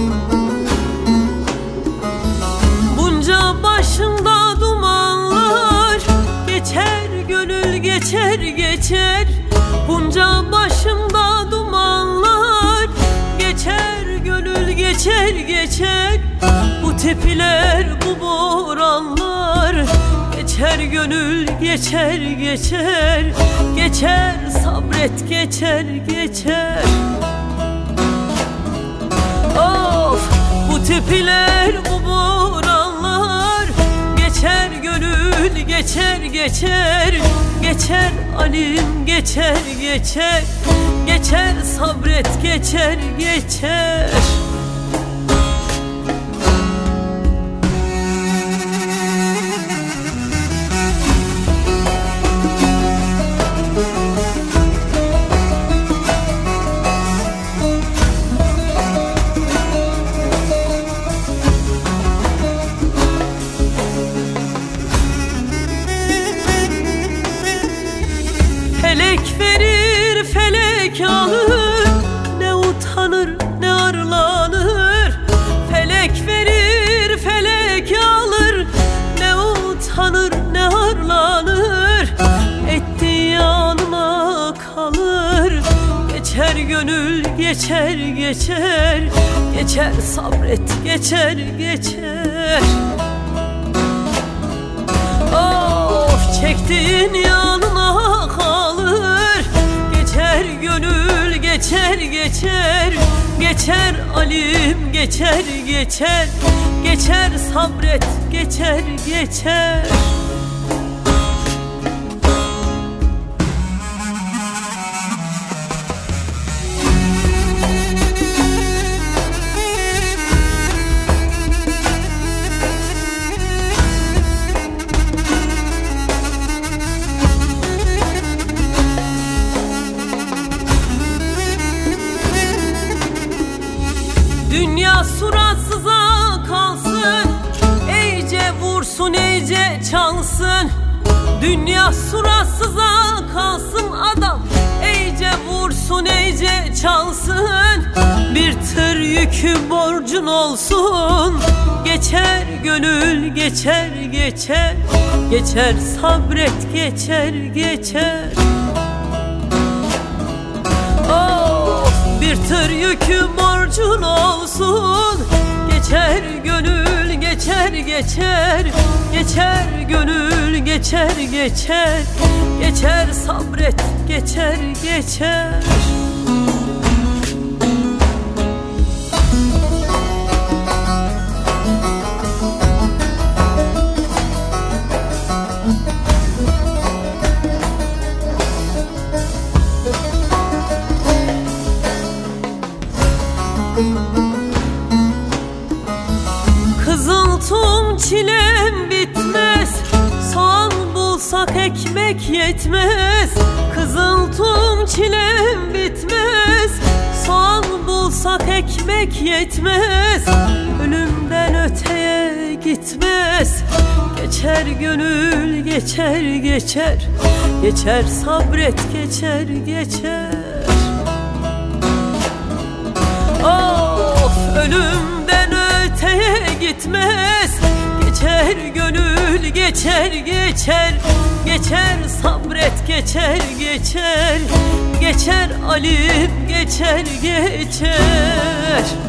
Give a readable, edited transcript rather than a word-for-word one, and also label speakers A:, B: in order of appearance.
A: Bunca başımda dumanlar, geçer gönül geçer geçer. Bunca başımda dumanlar, geçer gönül geçer geçer. Bu tepiler bu boranlar, geçer gönül geçer geçer. Geçer sabret geçer geçer. Of, bu tepiler bu boranlar, geçer gönül geçer geçer. Geçer alim geçer geçer. Geçer sabret geçer geçer. Felek verir felek alır, ne utanır ne arlanır. Felek verir felek alır, ne utanır ne arlanır. Ettiği yanına kalır, geçer gönül geçer geçer. Geçer sabret geçer geçer. Of, çektiğin yanına kalır, geçer gönül geçer geçer. Geçer alim geçer geçer. Geçer sabret geçer geçer. Dünya suratsıza kalsın, iyice vursun iyice çalsın. Dünya suratsıza kalsın, adam iyice vursun iyice çalsın. Bir tır yükü borcun olsun, geçer gönül geçer geçer. Geçer sabret geçer geçer. Bir tır yükü borcun olsun, geçer gönül geçer geçer. Geçer gönül geçer geçer. Geçer sabret geçer geçer. Kızıltım çilem bitmez, soğan bulsak ekmek yetmez. Kızıltım çilem bitmez, soğan bulsak ekmek yetmez. Ölümden öteye gitmez, geçer gönül geçer geçer. Geçer sabret geçer geçer. Of, ölümden öteye gitmez, geçer gönül geçer geçer. Geçer sabret geçer geçer. Geçer alim geçer geçer.